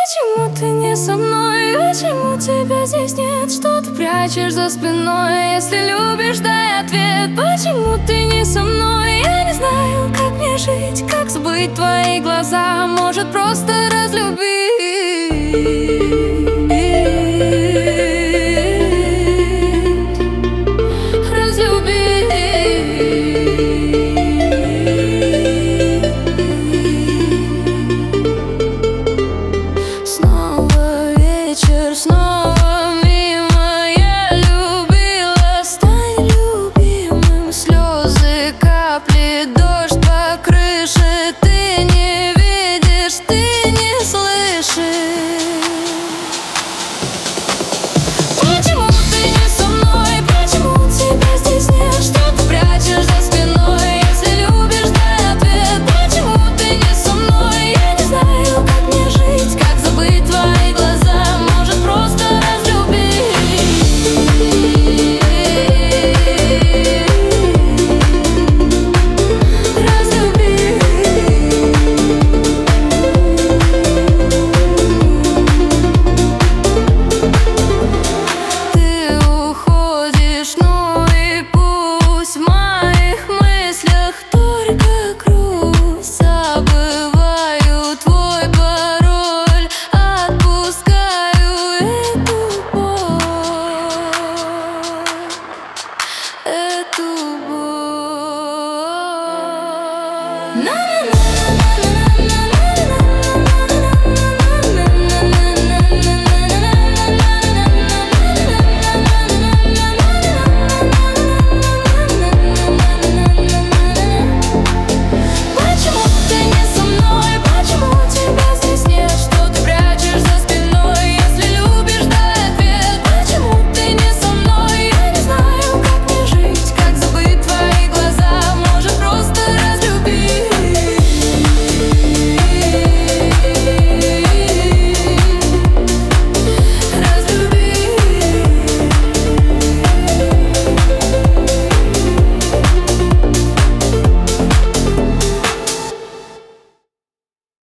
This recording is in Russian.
Почему ты не со мной? Почему тебя здесь нет? Что ты прячешь за спиной? Если любишь, дай ответ. Почему ты не со мной? Я не знаю, как мне жить, как забыть твои глаза. Может, просто разлюбить.